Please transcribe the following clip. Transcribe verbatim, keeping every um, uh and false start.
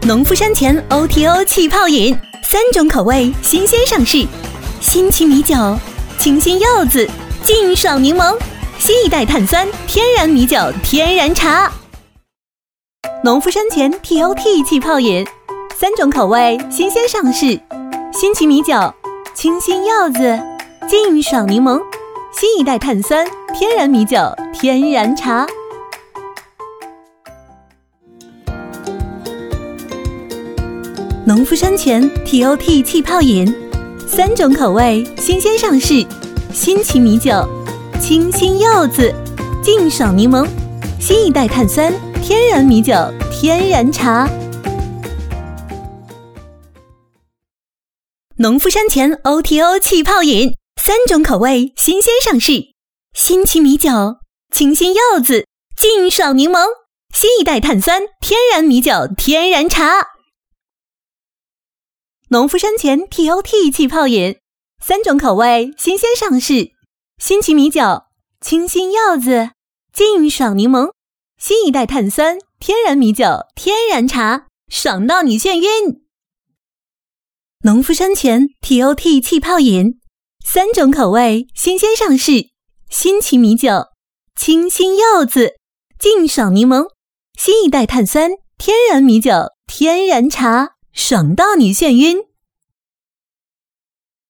农夫山泉 O T O 气泡饮，三种口味新鲜上市，新奇米酒、清新柚子、劲爽柠檬，新一代碳酸天然米酒天然茶。农夫山泉 T O T 气泡饮，三种口味新鲜上市，新奇米酒、清新柚子、劲爽柠檬，新一代碳酸天然米酒天然茶。农夫山泉 T O T 气泡饮，三种口味新鲜上市，新奇米酒、清新柚子、劲爽柠檬，新一代碳酸天然米酒天然茶。农夫山泉 O T O 气泡饮，三种口味新鲜上市，新奇米酒、清新柚子、劲爽柠檬，新一代碳酸天然米酒天然茶。农夫山泉 T O T 气泡饮，三种口味新鲜上市，新奇米酒、清新柚子、劲爽柠檬，新一代碳酸天然米酒天然茶，爽到你眩晕。农夫山泉 T O T 气泡饮，三种口味新鲜上市，新奇米酒、清新柚子、劲爽柠檬，新一代碳酸天然米酒天然茶，爽到你眩晕。